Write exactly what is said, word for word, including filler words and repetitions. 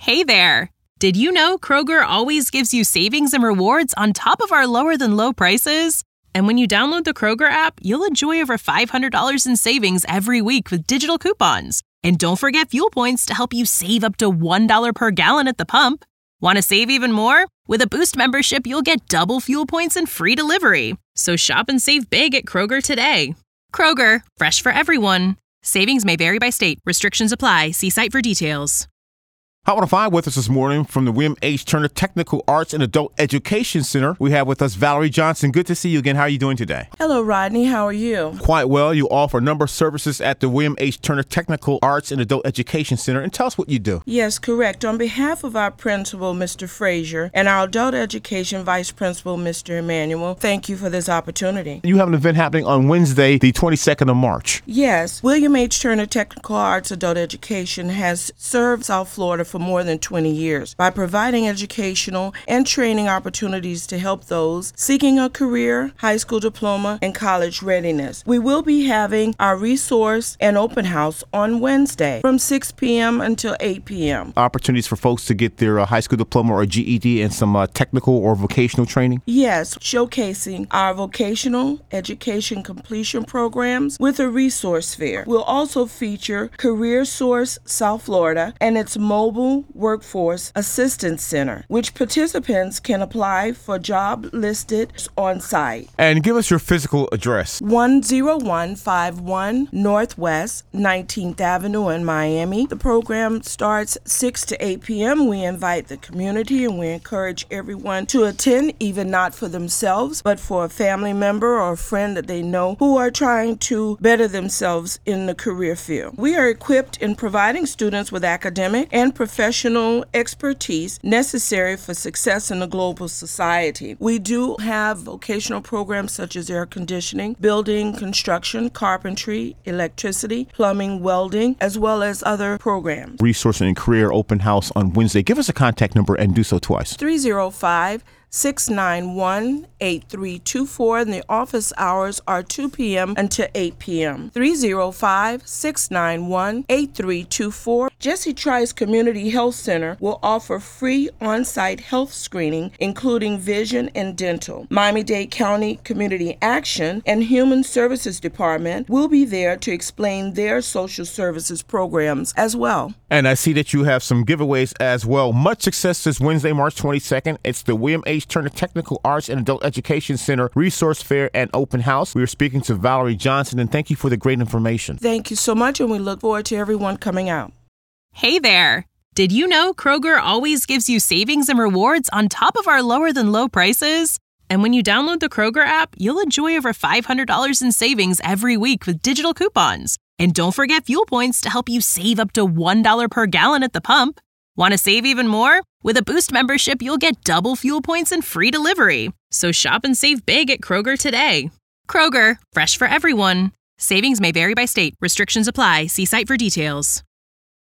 Hey there! Did you know Kroger always gives you savings and rewards on top of our lower-than-low prices? And when you download the Kroger app, you'll enjoy over five hundred dollars in savings every week with digital coupons. And don't forget fuel points to help you save up to one dollar per gallon at the pump. Want to save even more? With a Boost membership, you'll get double fuel points and free delivery. So shop and save big at Kroger today. Kroger, fresh for everyone. Savings may vary by state. Restrictions apply. See site for details. Hot one oh five with us this morning from the William H. Turner Technical Arts and Adult Education Center. We have with us Valerie Johnson. Good to see you again. How are you doing today? Hello, Rodney. How are you? Quite well. You offer a number of services at the William H. Turner Technical Arts and Adult Education Center. And tell us what you do. Yes, correct. On behalf of our principal, Mister Frazier, and our adult education vice principal, Mister Emmanuel, thank you for this opportunity. You have an event happening on Wednesday, the twenty-second of March. Yes. William H. Turner Technical Arts Adult Education has served South Florida for more than twenty years by providing educational and training opportunities to help those seeking a career, high school diploma, and college readiness. We will be having our resource and open house on Wednesday from six p.m. until eight p.m. Opportunities for folks to get their uh, high school diploma or G E D and some uh, technical or vocational training? Yes, showcasing our vocational education completion programs with a resource fair. We'll also feature Career Source South Florida and its mobile Workforce Assistance Center, which participants can apply for job listed on site. And give us your physical address. one oh one five one Northwest nineteenth Avenue in Miami. The program starts six to eight p.m. We invite the community and we encourage everyone to attend, even not for themselves, but for a family member or a friend that they know who are trying to better themselves in the career field. We are equipped in providing students with academic and professional expertise necessary for success in a global society. We do have vocational programs such as air conditioning, building, construction, carpentry, electricity, plumbing, welding, as well as other programs. Resource and Career Open House on Wednesday. Give us a contact number and do so twice. three oh five, six nine one, eight three two four, and the office hours are two p.m. until eight p.m. three oh five, six nine one, eight three two four. Jesse Trice Community Health Center will offer free on-site health screening, including vision and dental. Miami-Dade County Community Action and Human Services Department will be there to explain their social services programs as well. And I see that you have some giveaways as well. Much success this Wednesday, March twenty-second. It's the William H. Turner Technical Arts and Adult Education Center Resource Fair and Open House. We are speaking to Valerie Johnson, and thank you for the great information. Thank you so much, and we look forward to everyone coming out. Hey there! Did you know Kroger always gives you savings and rewards on top of our lower-than-low prices? And when you download the Kroger app, you'll enjoy over five hundred dollars in savings every week with digital coupons. And don't forget fuel points to help you save up to one dollar per gallon at the pump. Want to save even more? With a Boost membership, you'll get double fuel points and free delivery. So shop and save big at Kroger today. Kroger, fresh for everyone. Savings may vary by state. Restrictions apply. See site for details.